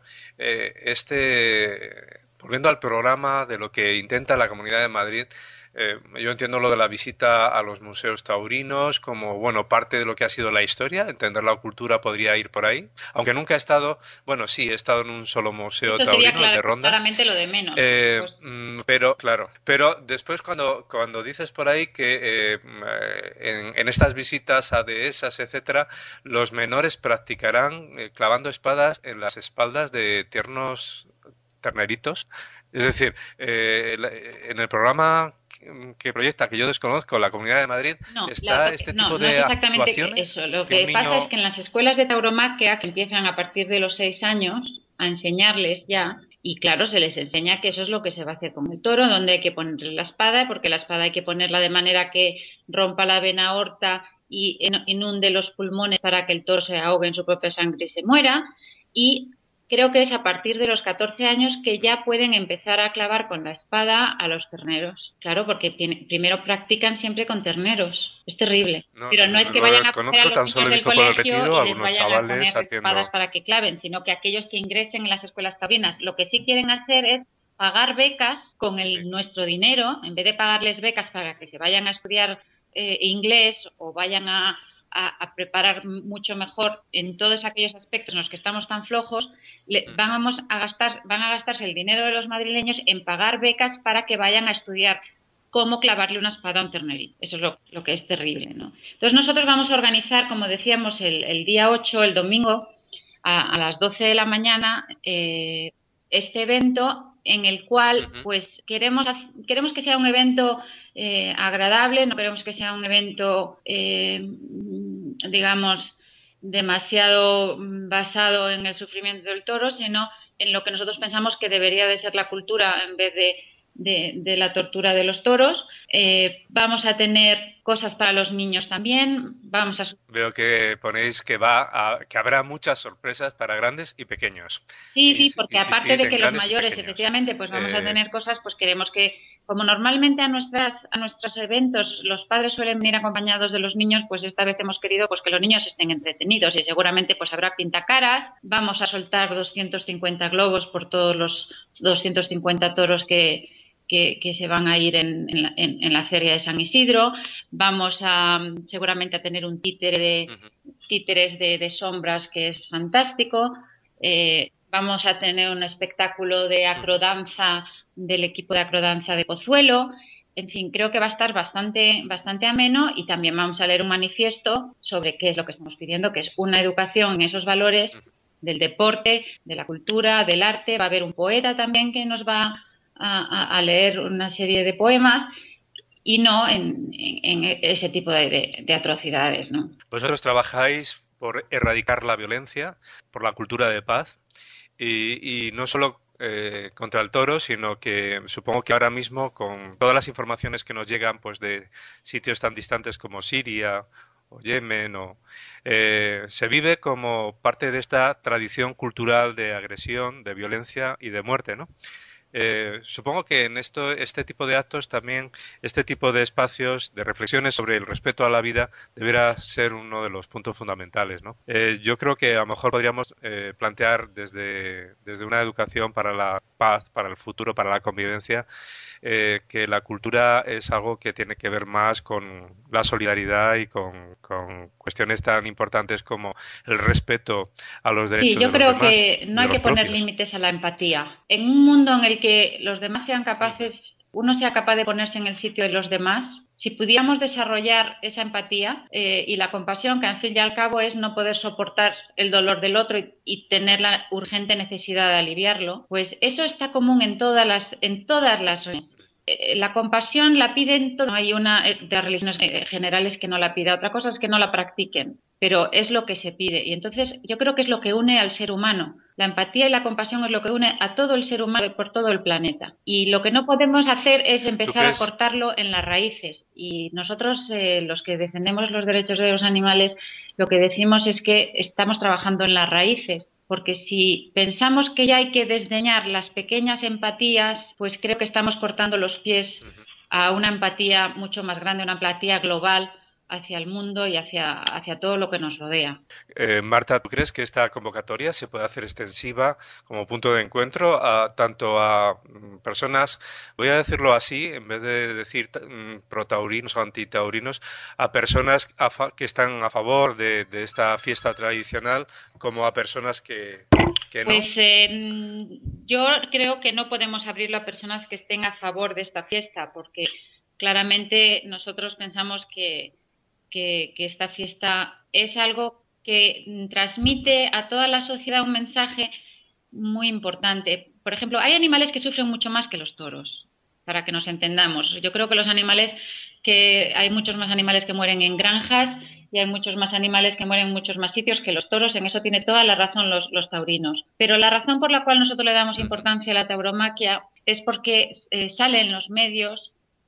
volviendo al programa de lo que intenta la Comunidad de Madrid. Yo entiendo lo de la visita a los museos taurinos como, bueno, parte de lo que ha sido la historia. Entender la cultura podría ir por ahí. Aunque nunca he estado, bueno, sí, he estado en un solo museo Eso sería taurino, el de Ronda. claramente lo de menos, por supuesto. Pero, claro, pero después cuando dices por ahí que en estas visitas a dehesas, etcétera, los menores practicarán clavando espadas en las espaldas de tiernos terneritos. Es decir, en el programa que proyecta, que yo desconozco, la Comunidad de Madrid, está este tipo No es de exactamente actuaciones eso. Lo que un que pasa es niño... que en las escuelas de tauromaquia, que empiezan a partir de los 6 años, a enseñarles ya, y claro, se les enseña que eso es lo que se va a hacer con el toro, donde hay que ponerle la espada, porque la espada hay que ponerla de manera que rompa la vena aorta y inunde los pulmones para que el toro se ahogue en su propia sangre y se muera, y creo que es a partir de los 14 años que ya pueden empezar a clavar con la espada a los terneros. Claro, porque primero practican siempre con terneros. Es terrible. Pero no es que vayan a coger a los tan niños solo he del visto por el colegio retiro y les algunos vayan a chavales poner espadas haciendo... para que claven, sino que aquellos que ingresen en las escuelas taurinas, lo que sí quieren hacer es pagar becas con nuestro dinero, en vez de pagarles becas para que se vayan a estudiar inglés o vayan a preparar mucho mejor en todos aquellos aspectos en los que estamos tan flojos, van a gastarse el dinero de los madrileños en pagar becas para que vayan a estudiar cómo clavarle una espada a un ternerito. Eso es lo que es terrible, ¿no? Entonces nosotros vamos a organizar, como decíamos, el día 8, el domingo, a las 12 de la mañana, este evento en el cual pues queremos que sea un evento agradable, no queremos que sea un evento digamos demasiado basado en el sufrimiento del toro, sino en lo que nosotros pensamos que debería de ser la cultura en vez de la tortura de los toros. Vamos a tener cosas para los niños también. Veo que ponéis que que habrá muchas sorpresas para grandes y pequeños. Sí, porque aparte de que los mayores, efectivamente, pues vamos a tener cosas, pues queremos que, como normalmente a nuestros eventos los padres suelen venir acompañados de los niños, pues esta vez hemos querido pues que los niños estén entretenidos y seguramente pues habrá pintacaras. Vamos a soltar 250 globos por todos los 250 toros que se van a ir en la feria de San Isidro. Vamos seguramente a tener un títeres de sombras que es fantástico. Vamos a tener un espectáculo de acrodanza del equipo de acrodanza de Pozuelo. En fin, creo que va a estar bastante ameno y también vamos a leer un manifiesto sobre qué es lo que estamos pidiendo, que es una educación en esos valores del deporte, de la cultura, del arte. Va a haber un poeta también que nos va a leer una serie de poemas y no en ese tipo de atrocidades, ¿no? Vosotros trabajáis por erradicar la violencia, por la cultura de paz y no solo contra el toro, sino que supongo que ahora mismo con todas las informaciones que nos llegan pues de sitios tan distantes como Siria o Yemen se vive como parte de esta tradición cultural de agresión, de violencia y de muerte, ¿no? Supongo que en este tipo de actos también, este tipo de espacios, de reflexiones sobre el respeto a la vida, deberá ser uno de los puntos fundamentales, ¿no? Yo creo que a lo mejor podríamos plantear desde una educación para la paz, para el futuro, para la convivencia, que la cultura es algo que tiene que ver más con la solidaridad y con cuestiones tan importantes como el respeto a los derechos de los demás. Sí, yo creo que no hay que poner límites a la empatía. En un mundo en el que los demás sean capaces, uno sea capaz de ponerse en el sitio de los demás, si pudiéramos desarrollar esa empatía y la compasión, que al fin y al cabo es no poder soportar el dolor del otro y tener la urgente necesidad de aliviarlo, pues eso está común en todas las la compasión la piden todos. No hay una de las religiones generales que no la pida. Otra cosa es que no la practiquen, pero es lo que se pide. Y entonces yo creo que es lo que une al ser humano. La empatía y la compasión es lo que une a todo el ser humano por todo el planeta. Y lo que no podemos hacer es empezar a cortarlo en las raíces. Y nosotros, los que defendemos los derechos de los animales, lo que decimos es que estamos trabajando en las raíces. Porque si pensamos que ya hay que desdeñar las pequeñas empatías, pues creo que estamos cortando los pies a una empatía mucho más grande, una empatía global hacia el mundo y hacia todo lo que nos rodea. Marta, ¿tú crees que esta convocatoria se puede hacer extensiva como punto de encuentro tanto a personas, voy a decirlo así, en vez de decir protaurinos o antitaurinos, a personas que están a favor de esta fiesta tradicional como a personas que no? Pues yo creo que no podemos abrirlo a personas que estén a favor de esta fiesta, porque claramente nosotros pensamos que esta fiesta es algo que transmite a toda la sociedad un mensaje muy importante. Por ejemplo, hay animales que sufren mucho más que los toros, para que nos entendamos. Yo creo que hay muchos más animales que mueren en granjas y hay muchos más animales que mueren en muchos más sitios que los toros. En eso tiene toda la razón los taurinos. Pero la razón por la cual nosotros le damos importancia a la tauromaquia es porque sale en los medios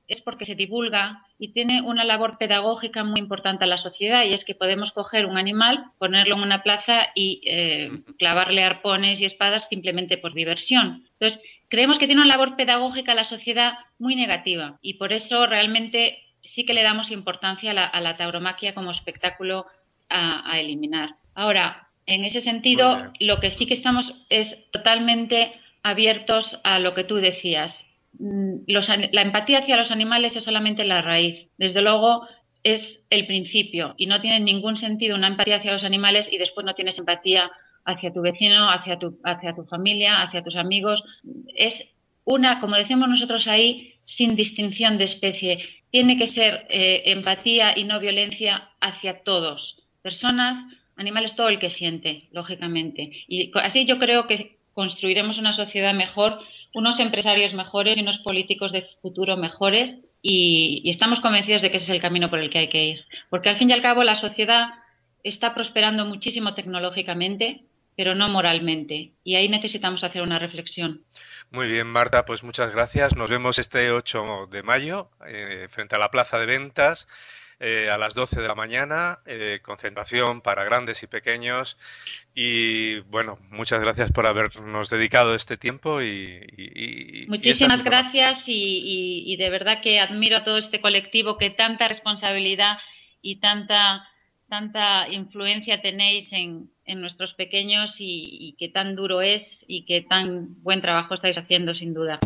es porque se divulga y tiene una labor pedagógica muy importante a la sociedad, y es que podemos coger un animal, ponerlo en una plaza y clavarle arpones y espadas simplemente por diversión. Entonces, creemos que tiene una labor pedagógica a la sociedad muy negativa, y por eso realmente sí que le damos importancia a la tauromaquia como espectáculo a eliminar. Ahora, en ese sentido, lo que sí que estamos es totalmente abiertos a lo que tú decías. La empatía hacia los animales es solamente la raíz. Desde luego es el principio, y no tiene ningún sentido una empatía hacia los animales y después no tienes empatía hacia tu vecino, hacia tu familia, hacia tus amigos. Es una, como decimos nosotros ahí, sin distinción de especie. Tiene que ser empatía y no violencia hacia todos, personas, animales, todo el que siente, lógicamente. Y así yo creo que construiremos una sociedad mejor, unos empresarios mejores y unos políticos de futuro mejores, y estamos convencidos de que ese es el camino por el que hay que ir. Porque al fin y al cabo la sociedad está prosperando muchísimo tecnológicamente, pero no moralmente, y ahí necesitamos hacer una reflexión. Muy bien, Marta, pues muchas gracias. Nos vemos este 8 de mayo frente a la Plaza de Ventas. A las 12 de la mañana, concentración para grandes y pequeños, y bueno, muchas gracias por habernos dedicado este tiempo muchísimas gracias, y de verdad que admiro a todo este colectivo, que tanta responsabilidad y tanta influencia tenéis en nuestros pequeños, y que tan duro es y que tan buen trabajo estáis haciendo, sin duda.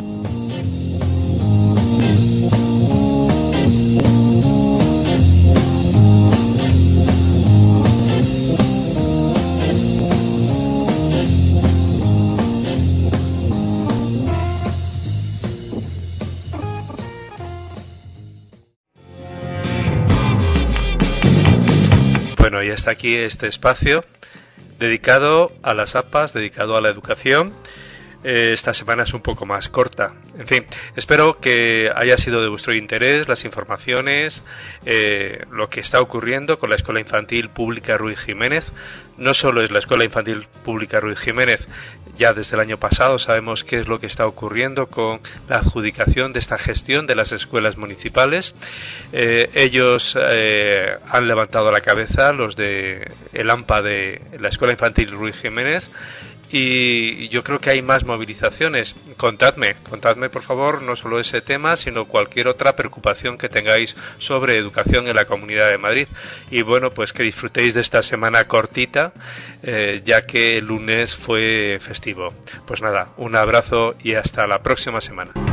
Bueno, y hasta aquí este espacio dedicado a las APAS, dedicado a la educación. Esta semana es un poco más corta. En fin, espero que haya sido de vuestro interés las informaciones, lo que está ocurriendo con la Escuela Infantil Pública Ruiz Jiménez. No solo es la Escuela Infantil Pública Ruiz Jiménez, ya desde el año pasado sabemos qué es lo que está ocurriendo con la adjudicación de esta gestión de las escuelas municipales. Ellos han levantado la cabeza, los de el AMPA de la Escuela Infantil Ruiz Jiménez, y yo creo que hay más movilizaciones. Contadme por favor, no solo ese tema, sino cualquier otra preocupación que tengáis sobre educación en la Comunidad de Madrid. Y bueno, pues que disfrutéis de esta semana cortita, ya que el lunes fue festivo. Pues nada, un abrazo y hasta la próxima semana.